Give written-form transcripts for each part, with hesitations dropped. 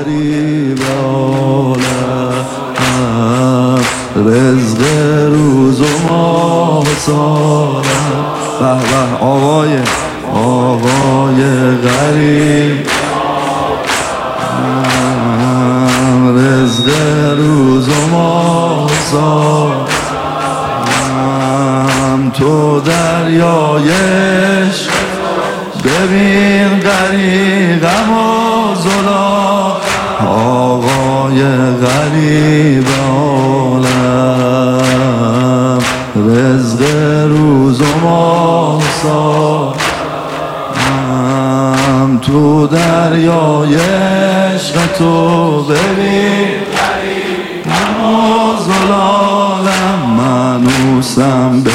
غریب عالم، رزق روز و ماه سالم. به به آقای غریب، رزق روز و ماه سالم. تو دریای عشق ببین غریقم و زلال، آقای غریب عالم، رزق روز و ماه سالم. تو دریای عشق تو ببین غریقم و زلالم، منوسم به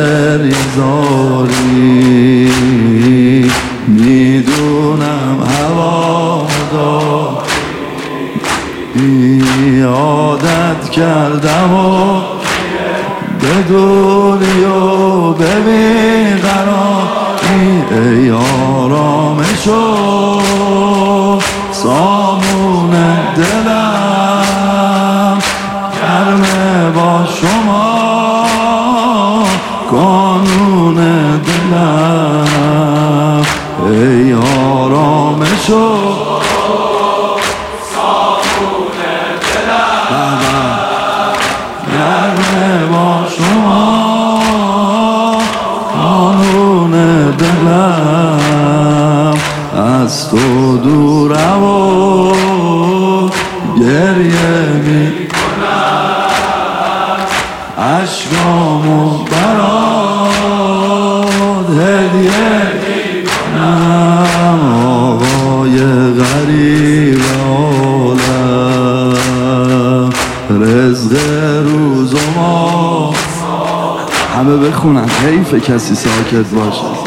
گریزاری، میدونم هواداری، عادت کردم و بدونی و ببین قراری، ای آرامش و سامون دلم، گرمه با شما قانون دلم، ای آرامش و سامون دلم، گرمه با شما قانون دلم. از تو دورم و گریه میکنم، اشکامو برات هدیه میکنم، آقای غریب عالم، رزق روز و ماه. همه بخونن، حیف کسی ساکت باشه.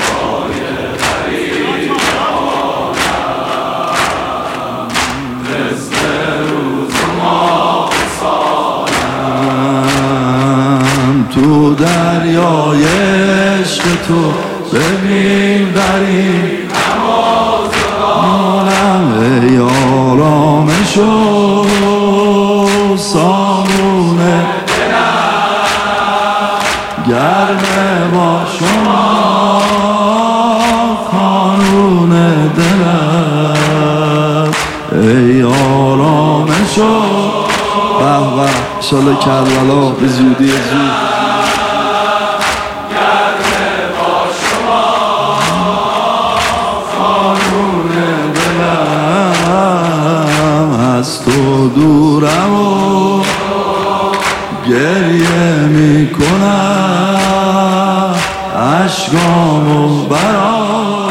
تو دریای عشق تو ببین غریقم و زلالم، ای آرامش و سامون دلم، گرمه با شما قانون دلم، ای آرامش و به انشالله کربلا به زودی زود. از تو دورم و گریه میکنم، اشکامو برات